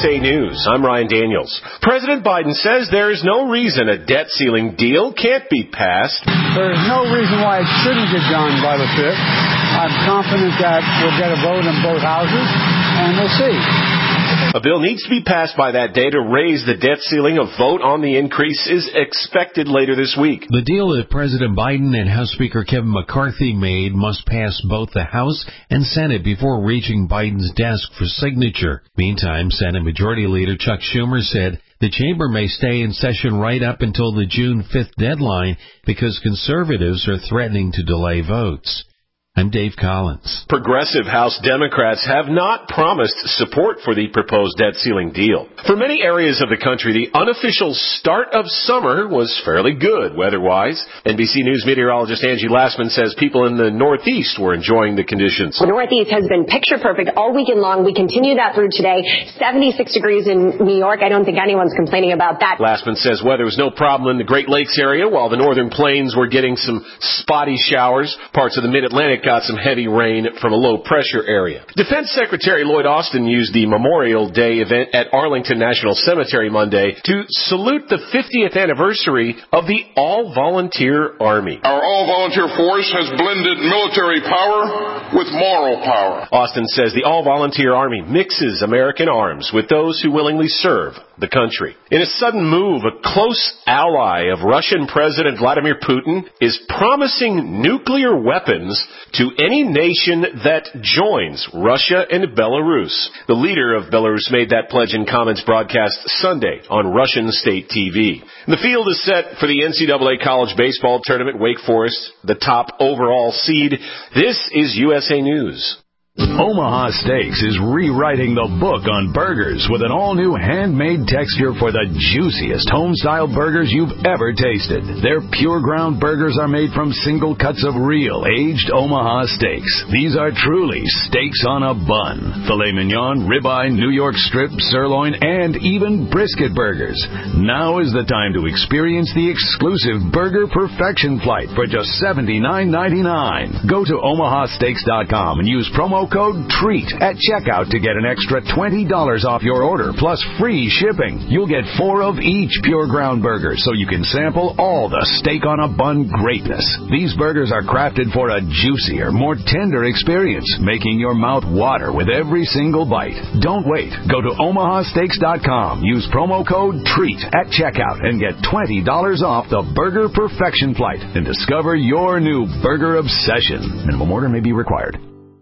USA News. I'm Ryan Daniels. President Biden says there is no reason a debt ceiling deal can't be passed. There is no reason why it shouldn't get done by the 5th. I'm confident that we'll get a vote in both houses, and we'll see. A bill needs to be passed by that day to raise the debt ceiling. A vote on the increase is expected later this week. The deal that President Biden and House Speaker Kevin McCarthy made must pass both the House and Senate before reaching Biden's desk for signature. Meantime, Senate Majority Leader Chuck Schumer said the chamber may stay in session right up until the June 5th deadline because conservatives are threatening to delay votes. I'm Dave Collins. Progressive House Democrats have not promised support for the proposed debt ceiling deal. For many areas of the country, the unofficial start of summer was fairly good weather-wise. NBC News meteorologist Angie Lassman says people in the Northeast were enjoying the conditions. The Northeast has been picture perfect all weekend long. We continue that through today. 76 degrees in New York. I don't think anyone's complaining about that. Lassman says weather was no problem in the Great Lakes area, while the northern plains were getting some spotty showers. Parts of the Mid-Atlantic got some heavy rain from a low-pressure area. Defense Secretary Lloyd Austin used the Memorial Day event at Arlington National Cemetery Monday to salute the 50th anniversary of the All-Volunteer Army. Our all-volunteer force has blended military power with moral power. Austin says the All-Volunteer Army mixes American arms with those who willingly serve the country. In a sudden move, a close ally of Russian President Vladimir Putin is promising nuclear weapons to any nation that joins Russia and Belarus. The leader of Belarus made that pledge in comments broadcast Sunday on Russian state TV. The field is set for the NCAA college baseball tournament. Wake Forest, the top overall seed. This is USA News. Omaha Steaks is rewriting the book on burgers with an all-new handmade texture for the juiciest home-style burgers you've ever tasted. Their pure ground burgers are made from single cuts of real, aged Omaha steaks. These are truly steaks on a bun. Filet mignon, ribeye, New York strip, sirloin, and even brisket burgers. Now is the time to experience the exclusive Burger Perfection Flight for just $79.99. Go to omahasteaks.com and use promo code TREAT at checkout to get an extra $20 off your order, plus free shipping. You'll get 4 of each pure ground burger, so you can sample all the steak on a bun greatness. These burgers are crafted for a juicier, more tender experience, making your mouth water with every single bite. Don't wait. Go to omahasteaks.com. Use promo code TREAT at checkout and get $20 off the Burger Perfection Flight and discover your new burger obsession. Minimum order may be required.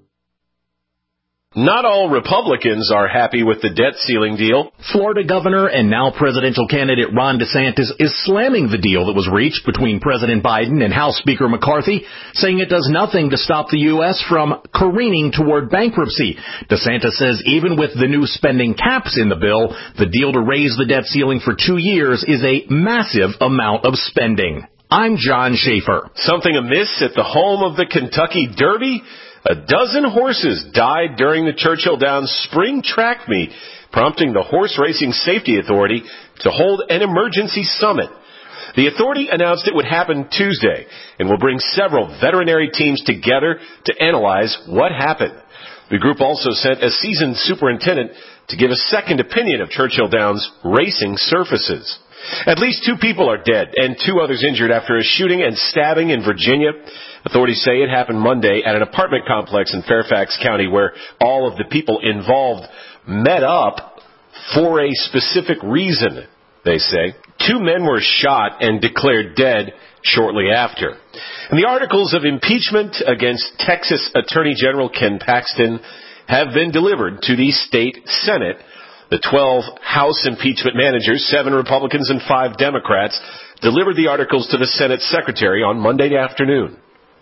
Not all Republicans are happy with the debt ceiling deal. Florida Governor and now presidential candidate Ron DeSantis is slamming the deal that was reached between President Biden and House Speaker McCarthy, saying it does nothing to stop the U.S. from careening toward bankruptcy. DeSantis says even with the new spending caps in the bill, the deal to raise the debt ceiling for 2 years is a massive amount of spending. I'm John Schaefer. Something amiss at the home of the Kentucky Derby? A dozen horses died during the Churchill Downs Spring Track Meet, prompting the Horse Racing Safety Authority to hold an emergency summit. The authority announced it would happen Tuesday and will bring several veterinary teams together to analyze what happened. The group also sent a seasoned superintendent to give a second opinion of Churchill Downs racing surfaces. At least 2 people are dead and 2 others injured after a shooting and stabbing in Virginia. Authorities say it happened Monday at an apartment complex in Fairfax County where all of the people involved met up for a specific reason, they say. 2 men were shot and declared dead shortly after. And the articles of impeachment against Texas Attorney General Ken Paxton have been delivered to the state Senate. The 12 House impeachment managers, 7 Republicans and 5 Democrats, delivered the articles to the Senate Secretary on Monday afternoon.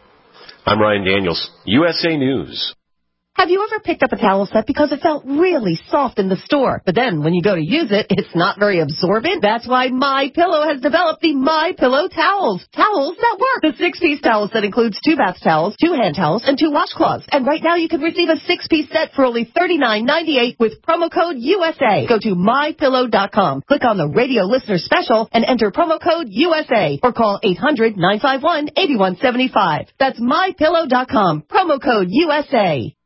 I'm Ryan Daniels, USA News. Have you ever picked up a towel set because it felt really soft in the store, but then when you go to use it, it's not very absorbent? That's why MyPillow has developed the MyPillow towels. Towels that work. The 6-piece towel set includes 2 bath towels, 2 hand towels, and 2 washcloths. And right now you can receive a 6-piece set for only $39.98 with promo code USA. Go to MyPillow.com, click on the radio listener special, and enter promo code USA, or call 800-951-8175. That's MyPillow.com, promo code USA.